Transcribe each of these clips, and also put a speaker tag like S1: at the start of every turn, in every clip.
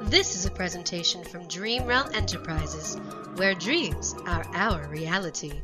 S1: This is a presentation from Dream Realm Enterprises, where dreams are our reality.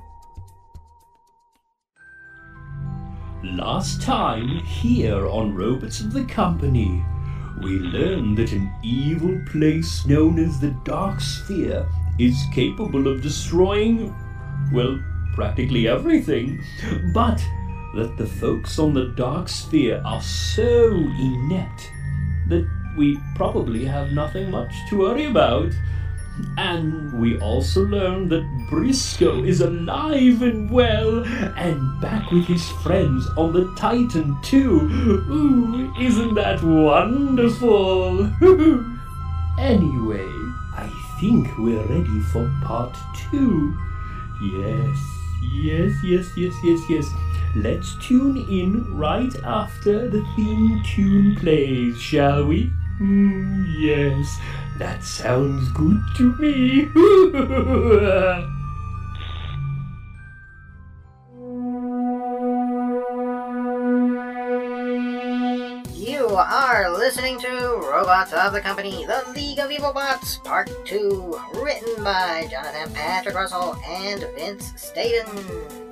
S2: Last time, here on Robots of the Company, we learned that an evil place known as the Dark Sphere is capable of destroying, well, practically everything, but that the folks on the Dark Sphere are so inept that we probably have nothing much to worry about. And we also learned that Briscoe is alive and well, and back with his friends on the Titan too. Ooh, isn't that wonderful? Anyway, I think we're ready for part 2. Yes. Let's tune in right after the theme tune plays, shall we? Yes, that sounds good to me.
S3: You are listening to Robots of the Company, The League of Evil Bots, Part 2, written by Jonathan Patrick Russell and Vince Staten.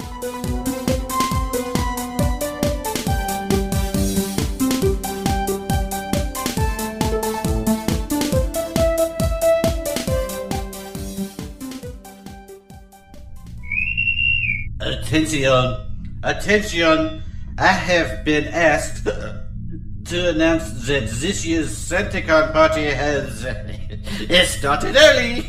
S4: Attention, I have been asked to announce that this year's SantaCon party has started early.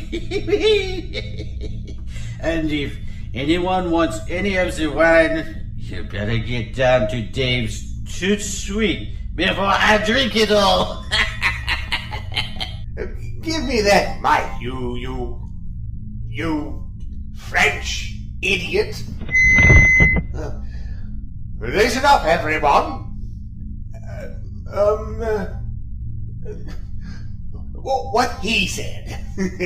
S4: And if anyone wants any of the wine, you better get down to Dave's Toot Sweet before I drink it all.
S5: Give me that mic, you French idiot. Listen up, everyone. What he said.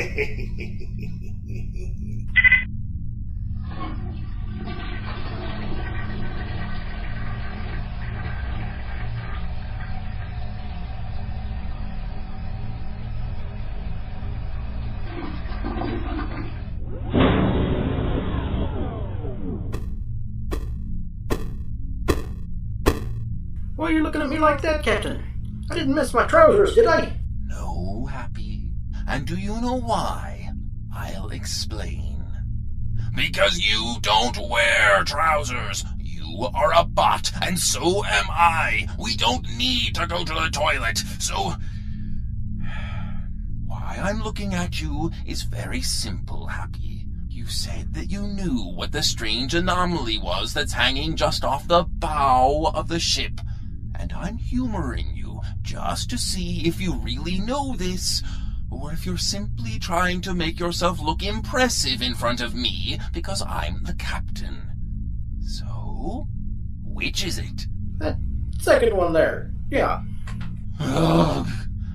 S6: Why are you looking at me like that, Captain? I didn't miss my trousers, did I?
S7: No, Happy. And do you know why? I'll explain. Because you don't wear trousers. You are a bot, and so am I. We don't need to go to the toilet, so... Why I'm looking at you is very simple, Happy. You said that you knew what the strange anomaly was that's hanging just off the bow of the ship. And I'm humoring you just to see if you really know this, or if you're simply trying to make yourself look impressive in front of me because I'm the captain. So, which is it?
S6: That second one there, yeah.
S7: Ugh.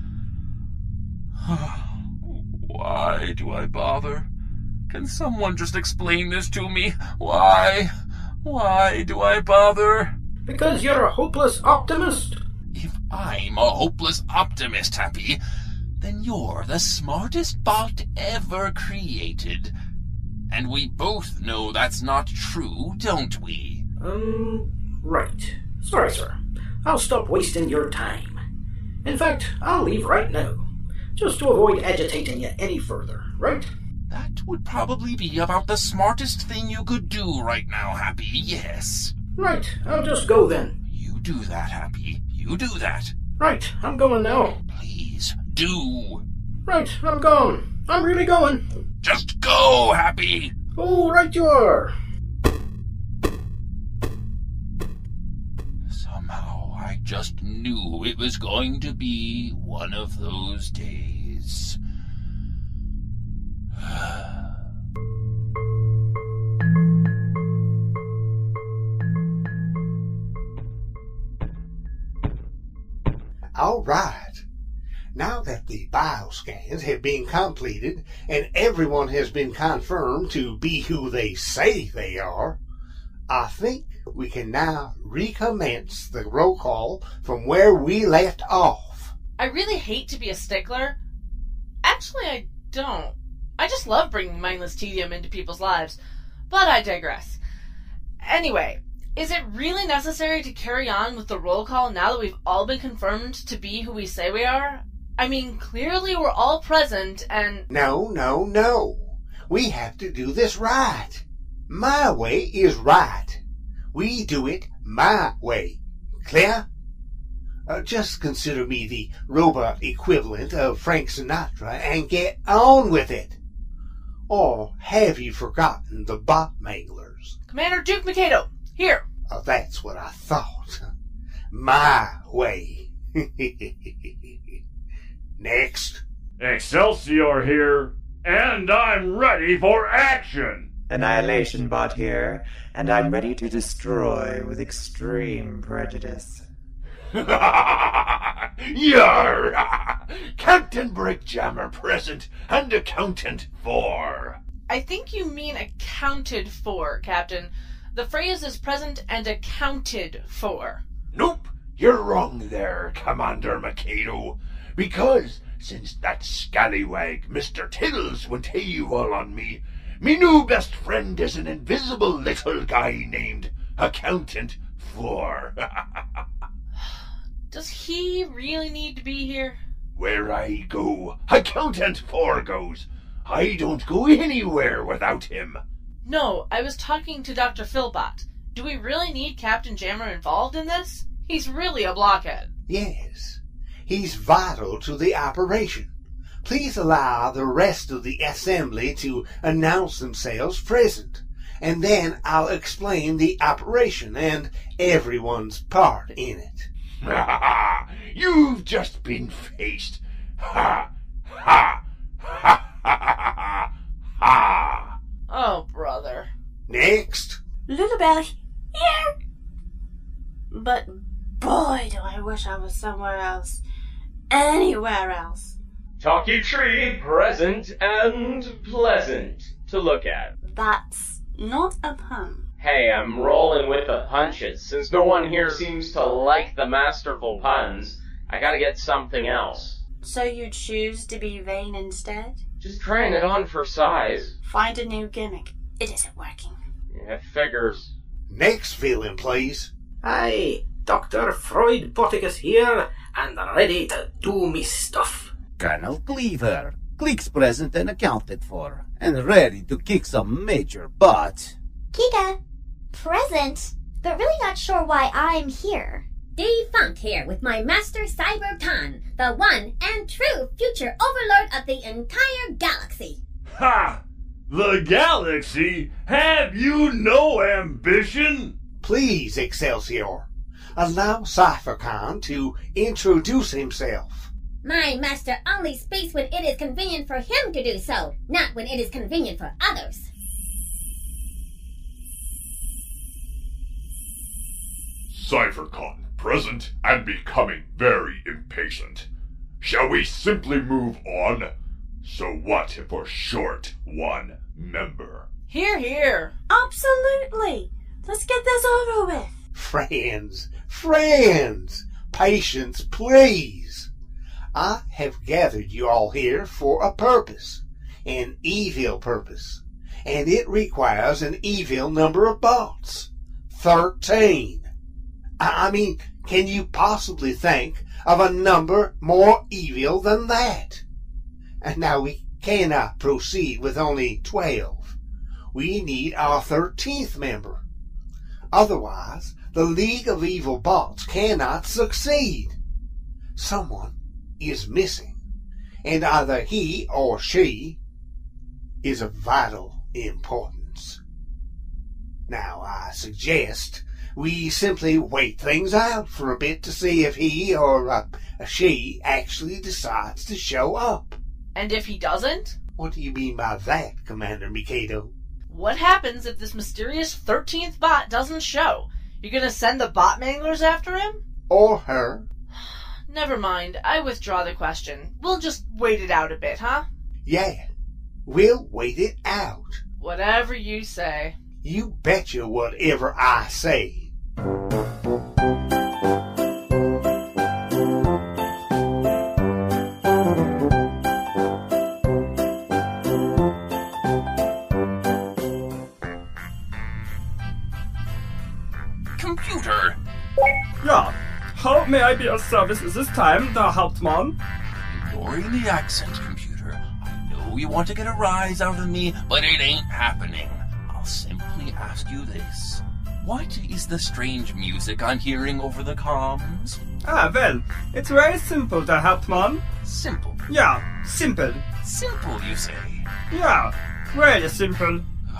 S7: Why do I bother? Can someone just explain this to me? Why? Why do I bother?
S6: Because you're a hopeless optimist.
S7: If I'm a hopeless optimist, Happy, then you're the smartest bot ever created. And we both know that's not true, don't we?
S6: Right. Sorry, sir. I'll stop wasting your time. In fact, I'll leave right now. Just to avoid agitating you any further, right?
S7: That would probably be about the smartest thing you could do right now, Happy, yes.
S6: Right, I'll just go then.
S7: You do that, Happy. You do that.
S6: Right, I'm going now.
S7: Please, do.
S6: Right, I'm going. I'm really going.
S7: Just go, Happy.
S6: Oh, right you are.
S7: Somehow, I just knew it was going to be one of those days.
S5: All right. Now that the bioscans have been completed and everyone has been confirmed to be who they say they are, I think we can now recommence the roll call from where we left off.
S8: I really hate to be a stickler. Actually, I don't. I just love bringing mindless tedium into people's lives. But I digress. Anyway, is it really necessary to carry on with the roll call now that we've all been confirmed to be who we say we are? I mean, clearly we're all present and...
S5: No. We have to do this right. My way is right. We do it my way. Clear? Just consider me the robot equivalent of Frank Sinatra and get on with it. Or have you forgotten the bot manglers?
S8: Commander Duke Mikado, here.
S5: That's what I thought. My way. Next.
S2: Excelsior here, and I'm ready for action!
S9: Annihilation Bot here, and I'm ready to destroy with extreme prejudice.
S10: Yarr! Captain Brickjammer present, and Accountant 4.
S8: I think you mean accounted for, Captain. The phrase is present and accounted for.
S10: Nope, you're wrong there, Commander Mikado. Because, since that scallywag Mr. Tiddles went AWOL on me new best friend is an invisible little guy named Accountant 4.
S8: Does he really need to be here?
S10: Where I go, Accountant 4 goes. I don't go anywhere without him.
S8: No, I was talking to Dr. Philbot. Do we really need Captain Jammer involved in this? He's really a blockhead.
S5: Yes, he's vital to the operation. Please allow the rest of the assembly to announce themselves present, and then I'll explain the operation and everyone's part in it.
S10: You've just been faced. Ha! Ha! Ha! Ha! Ha!
S8: Oh, brother.
S5: Next.
S11: Lulabelle here. But boy, do I wish I was somewhere else. Anywhere else.
S12: Talkie Tree, present and pleasant to look at.
S11: That's not a pun.
S12: Hey, I'm rolling with the punches. Since no one here seems to like the masterful puns, I gotta get something else.
S11: So you choose to be vain instead?
S12: Just trying it on for size.
S11: Find a new gimmick. It isn't working.
S12: Yeah, figures.
S5: Next villain, please.
S6: Hi, Dr. Freud Boticus here, and ready to do me stuff.
S13: Colonel Cleaver, Click's present and accounted for, and ready to kick some major butt.
S14: Kika, present, but really not sure why I'm here.
S15: Dave Funk here with my master Cyber Khan, the one and true future overlord of the entire galaxy.
S2: Ha! The galaxy? Have you no ambition?
S5: Please, Excelsior, allow CypherCon to introduce himself.
S15: My master only speaks when it is convenient for him to do so, not when it is convenient for others.
S10: CypherCon present and becoming very impatient. Shall we simply move on? So what if we're short one member?
S8: Hear, hear.
S11: Absolutely. Let's get this over with.
S5: Friends, patience, please. I have gathered you all here for a purpose, an evil purpose, and it requires an evil number of bots. 13. I mean, can you possibly think of a number more evil than that? And now we cannot proceed with only 12. We need our 13th member. Otherwise, the League of Evil Bots cannot succeed. Someone is missing, and either he or she is of vital importance. Now, I suggest we simply wait things out for a bit to see if he or she actually decides to show up.
S8: And if he doesn't?
S5: What do you mean by that, Commander Mikado?
S8: What happens if this mysterious 13th bot doesn't show? You gonna send the bot manglers after him?
S5: Or her?
S8: Never mind, I withdraw the question. We'll just wait it out a bit, huh?
S5: Yeah, we'll wait it out.
S8: Whatever you say.
S5: You betcha whatever I say.
S16: may I be of service this time, the Hauptmann?
S7: Ignoring the accent, computer. I know you want to get a rise out of me, but it ain't happening. I'll simply ask you this. What is the strange music I'm hearing over the comms?
S16: Ah, well, it's very simple, the Hauptmann.
S7: Simple?
S16: Yeah, simple.
S7: Simple, you say?
S16: Yeah, really simple.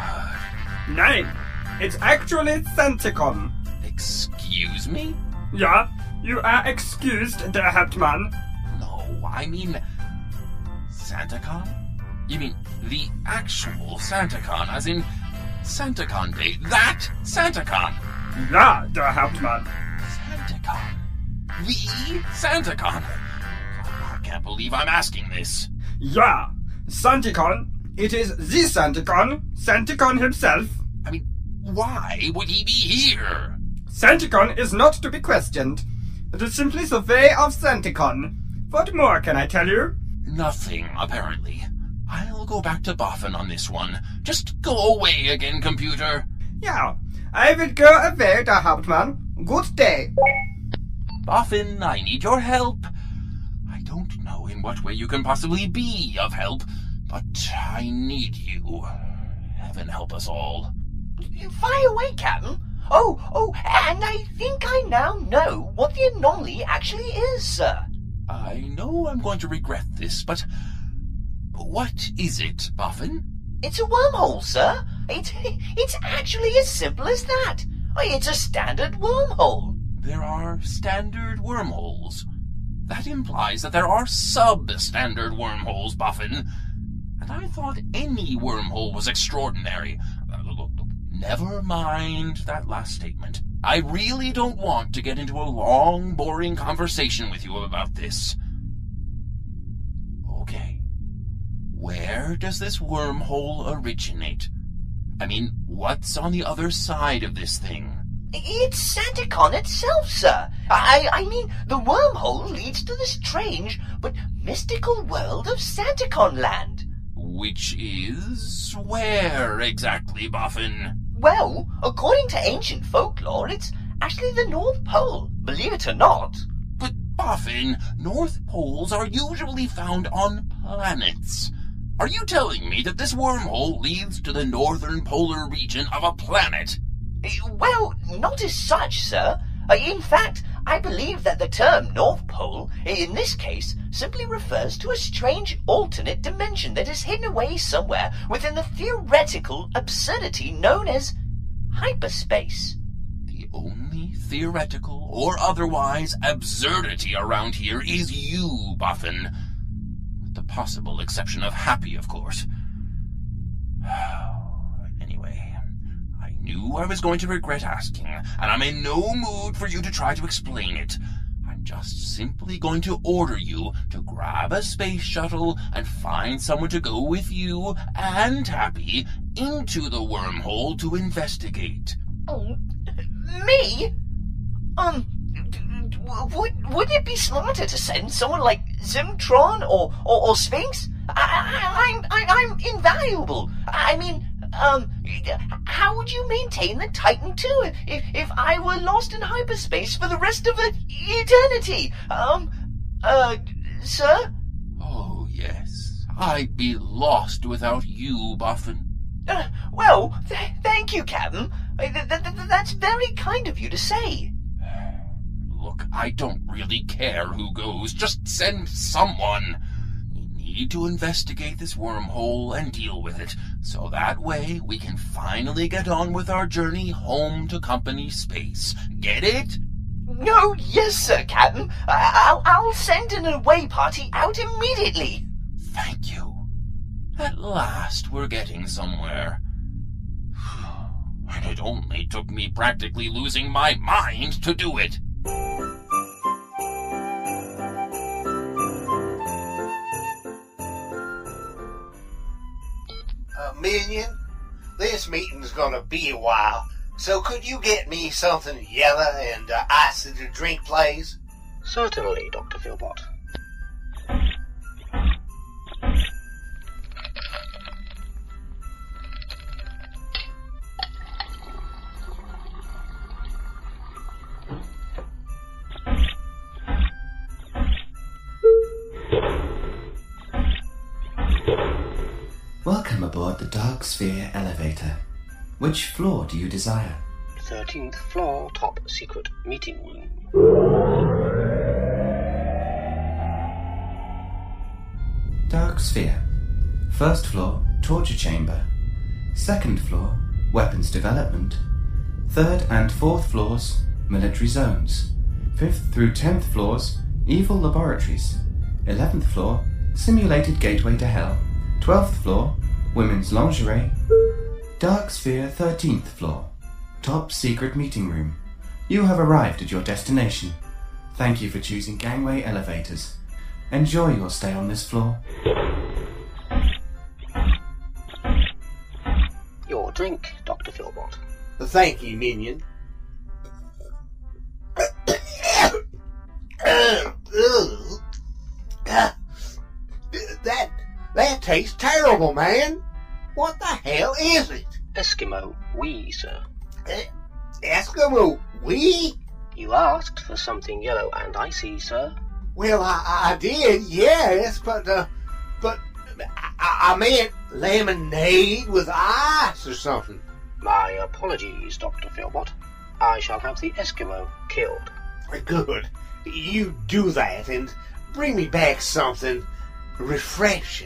S16: Nein, it's actually Santicon.
S7: Excuse me?
S16: Yeah, you are excused, der Hauptmann.
S7: No, I mean... SantaCon? You mean the actual SantaCon, as in SantaCon Day? That SantaCon?
S16: Ja, der Hauptmann.
S7: SantaCon? The SantaCon? I can't believe I'm asking this.
S16: Ja, Santicon. It is the Santicon. Santicon himself.
S7: I mean, why would he be here?
S16: Santicon is not to be questioned. It is simply the way of Santicon. What more can I tell you?
S7: Nothing, apparently. I'll go back to Boffin on this one. Just go away again, computer.
S16: Yeah, I will go away, der Hauptmann. Good day.
S7: Boffin, I need your help. I don't know in what way you can possibly be of help, but I need you. Heaven help us all.
S17: Fire away, Captain. Oh, and I think I now know what the anomaly actually is, sir.
S7: I know I'm going to regret this, but what is it, Boffin?
S17: It's a wormhole, sir. It's actually as simple as that. It's a standard wormhole.
S7: There are standard wormholes. That implies that there are sub-standard wormholes, Boffin. And I thought any wormhole was extraordinary. Look, never mind that last statement. I really don't want to get into a long, boring conversation with you about this. Okay. Where does this wormhole originate? I mean, what's on the other side of this thing?
S17: It's Santicon itself, sir. I mean, the wormhole leads to the strange but mystical world of Santicon land.
S7: Which is where exactly, Boffin?
S17: Well, according to ancient folklore, it's actually the North Pole, believe it or not.
S7: But, Boffin, North Poles are usually found on planets. Are you telling me that this wormhole leads to the northern polar region of a planet?
S17: Well, not as such, sir. In fact, I believe that the term North Pole, in this case, simply refers to a strange alternate dimension that is hidden away somewhere within the theoretical absurdity known as hyperspace.
S7: The only theoretical or otherwise absurdity around here is you, Boffin. With the possible exception of Happy, of course. Anyway, I knew I was going to regret asking, and I'm in no mood for you to try to explain it. I'm just simply going to order you to grab a space shuttle and find someone to go with you and Happy into the wormhole to investigate.
S17: Oh, me? Would it be smarter to send someone like Zimtron or Sphinx? I'm invaluable. I mean, how would you maintain the Titan II if I were lost in hyperspace for the rest of eternity? Sir?
S7: Oh, yes. I'd be lost without you, Boffin.
S17: Well, thank you, Captain. That's very kind of you to say.
S7: Look, I don't really care who goes. Just send someone. We need to investigate this wormhole and deal with it, so that way we can finally get on with our journey home to company space. Get it?
S17: No, yes, sir, Captain. I'll send an away party out immediately.
S7: Thank you. At last we're getting somewhere. And it only took me practically losing my mind to do it.
S5: Minion, this meeting's gonna be a while, so could you get me something yellow and icy to drink, please?
S18: Certainly, Dr. Philbot.
S19: Welcome aboard the Dark Sphere elevator. Which floor do you desire?
S18: 13th floor, top secret meeting room.
S19: Dark Sphere. First floor, torture chamber. Second floor, weapons development. Third and fourth floors, military zones. 5th through 10th floors, evil laboratories. 11th floor, simulated gateway to hell. 12th floor, women's lingerie. Dark Sphere 13th floor, top secret meeting room. You have arrived at your destination. Thank you for choosing gangway elevators. Enjoy your stay on this floor.
S18: Your drink, Dr. Philbot.
S5: Thank you, minion. That tastes terrible, man. What the hell is it?
S18: Eskimo wee, sir.
S5: Eskimo wee?
S18: You asked for something yellow and icy, sir.
S5: Well, I did, yes, but I meant lemonade with ice or something.
S18: My apologies, Dr. Philbot. I shall have the Eskimo killed.
S5: Good. You do that and bring me back something refreshing.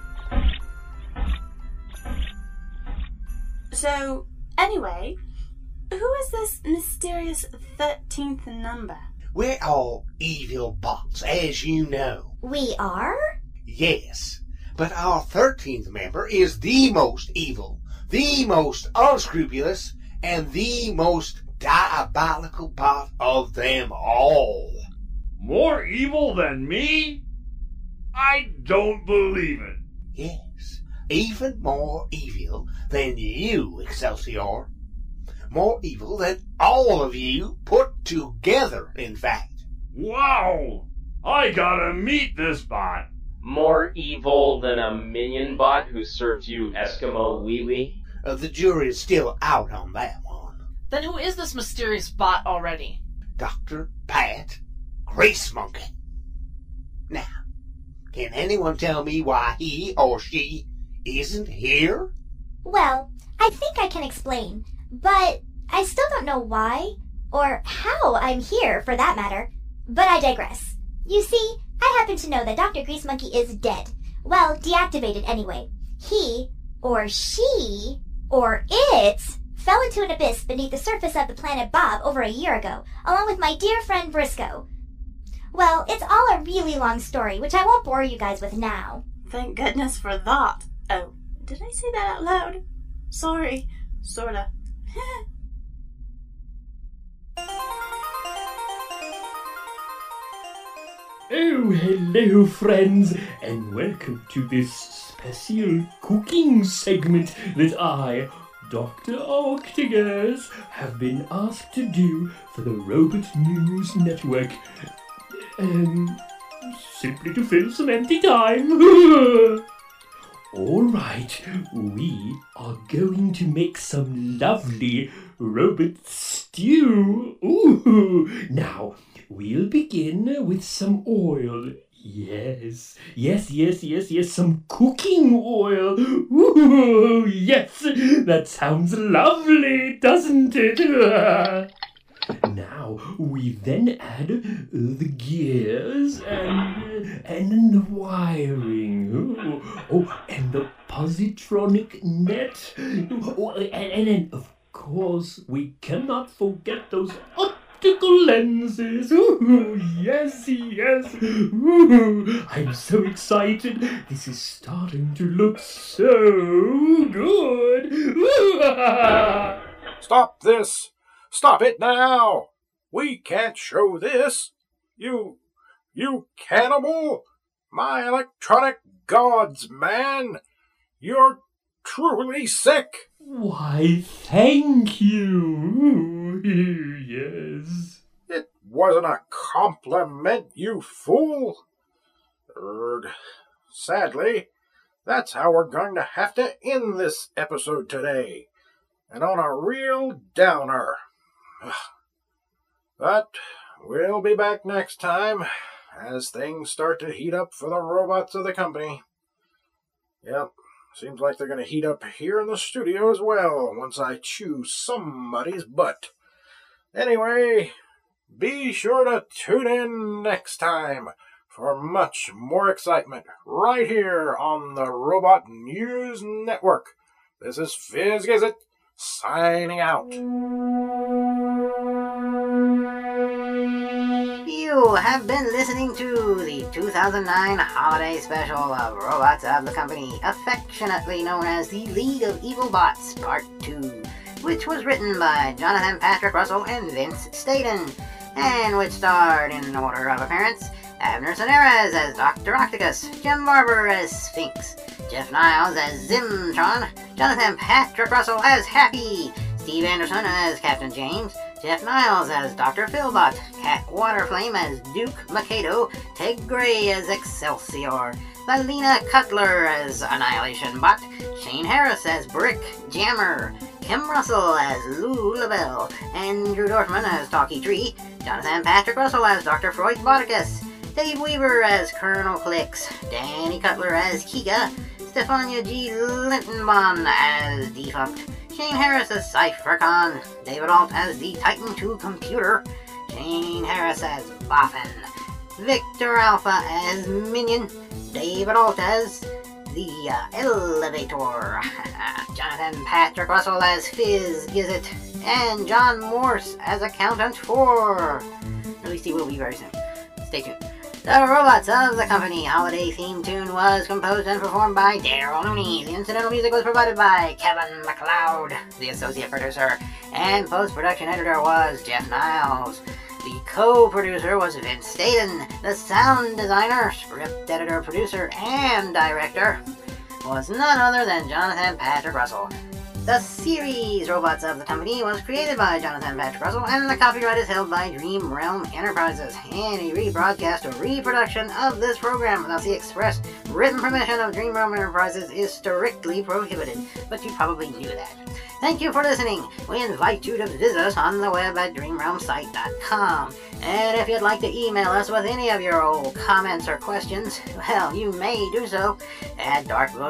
S11: So, anyway, who is this mysterious 13th number?
S5: We're all evil bots, as you know.
S14: We are?
S5: Yes, but our 13th member is the most evil, the most unscrupulous, and the most diabolical bot of them all.
S2: More evil than me? I don't believe it.
S5: Yes, even more evil than you, Excelsior. More evil than all of you put together, in fact.
S2: Wow! I gotta meet this bot.
S12: More evil than a minion bot who serves you Eskimo wee-wee?
S5: The jury is still out on that one.
S8: Then who is this mysterious bot already?
S5: Dr. Pat Grace Monkey. Now, can anyone tell me why he or she isn't here?
S14: Well, I think I can explain, but I still don't know why, or how I'm here, for that matter. But I digress. You see, I happen to know that Dr. Grease Monkey is dead. Well, deactivated anyway. He, or she, or it, fell into an abyss beneath the surface of the planet Bob over a year ago, along with my dear friend Briscoe. Well, it's all a really long story, which I won't bore you guys with now.
S11: Thank goodness for that. Oh, did I say that out loud? Sorry, sorta.
S2: Oh, hello, friends, and welcome to this special cooking segment that I, Dr. Octagus, have been asked to do for the Robot News Network. Simply to fill some empty time. Alright, we are going to make some lovely robot stew. Ooh, now, we'll begin with some oil. Yes, some cooking oil. Ooh, yes, that sounds lovely, doesn't it? Now, we then add the gears and the wiring. Oh, and the positronic net. Oh, and then, of course, we cannot forget those optical lenses. Ooh, yes. Ooh, I'm so excited. This is starting to look so good. Ooh.
S10: Stop this! Stop it now! We can't show this! You cannibal! My electronic gods, man! You're truly sick!
S2: Why, thank you! Yes.
S10: It wasn't a compliment, you fool! Sadly, that's how we're going to have to end this episode today. And on a real downer. But we'll be back next time as things start to heat up for the robots of the company. Yep,
S6: Seems like they're going to heat up here in the studio as well once I chew somebody's butt. Anyway, be sure to tune in next time for much more excitement right here on the Robot News Network. This is Fizz Gizzit signing out.
S3: You have been listening to the 2009 holiday special of Robots of the Company, affectionately known as the League of Evil Bots Part 2, which was written by Jonathan Patrick Russell and Vince Staten, and which starred, in order of appearance, Abner Sonares as Dr. Octopus, Jim Barber as Sphinx, Jeff Niles as Zimtron, Jonathan Patrick Russell as Happy, Steve Anderson as Captain James, Jeff Niles as Dr. Philbot, Cat Waterflame as Duke Mikado, Ted Gray as Excelsior, Valina Cutler as Annihilation Bot, Shane Harris as Brick Jammer, Kim Russell as Lou LaBelle, Andrew Dorfman as Talkie Tree, Jonathan Patrick Russell as Dr. Freud Bodicus, Dave Weaver as Colonel Clicks, Danny Cutler as Kika, Stefania G. Lintonbaum as Defunct, Shane Harris as CypherCon, David Alt as the Titan II computer, Shane Harris as Boffin, Victor Alpha as Minion, David Alt as the Elevator, Jonathan Patrick Russell as Fizz Gizzit, and John Morse as Accountant 4. At least he will be very soon. Stay tuned. The Robots of the Company holiday theme tune was composed and performed by Daryl Looney. The incidental music was provided by Kevin MacLeod, the associate producer, and post-production editor was Jeff Niles. The co-producer was Vince Staten. The sound designer, script editor, producer, and director was none other than Jonathan Patrick Russell. The series Robots of the Company was created by Jonathan Patrick Russell, and the copyright is held by Dream Realm Enterprises. Any rebroadcast or reproduction of this program without the express written permission of Dream Realm Enterprises is strictly prohibited, but you probably knew that. Thank you for listening. We invite you to visit us on the web at dreamrealmsite.com. And if you'd like to email us with any of your old comments or questions, well, you may do so at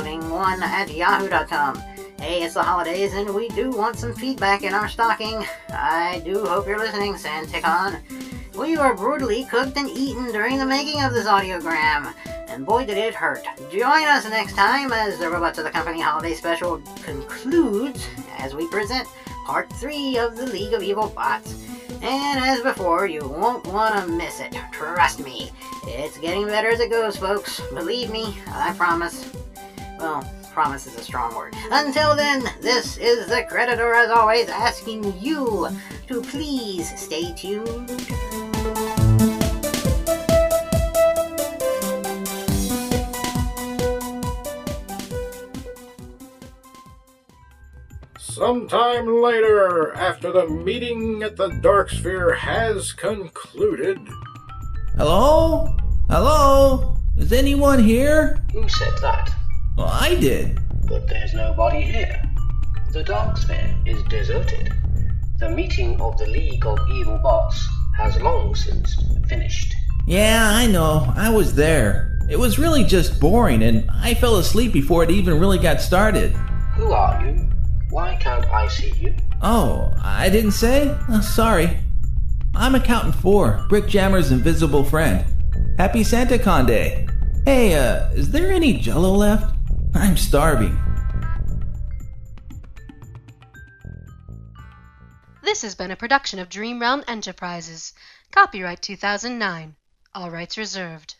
S3: darkvoting1@yahoo.com. Hey, it's the holidays, and we do want some feedback in our stocking. I do hope you're listening, Santicon. We were brutally cooked and eaten during the making of this audiogram, and boy did it hurt. Join us next time as the Robots of the Company holiday special concludes as we present Part 3 of the League of Evil Bots. And as before, you won't want to miss it. Trust me. It's getting better as it goes, folks. Believe me, I promise. Well, promise is a strong word. Until then, this is the Creditor, as always, asking you to please stay tuned.
S6: Sometime later, after the meeting at the Dark Sphere has concluded.
S20: Hello? Hello? Is anyone here?
S18: Who said that?
S20: Well, I did.
S18: But there's nobody here. The Dark Sphere is deserted. The meeting of the League of Evil Bots has long since finished.
S20: Yeah, I know. I was there. It was really just boring, and I fell asleep before it even really got started.
S18: Who are you? Why can't I see you?
S20: Oh, I didn't say? Oh, sorry. I'm Accountant 4, Brick Jammer's invisible friend. Happy SantaCon Day. Hey, is there any Jell-O left? I'm starving.
S1: This has been a production of Dream Realm Enterprises. Copyright 2009. All rights reserved.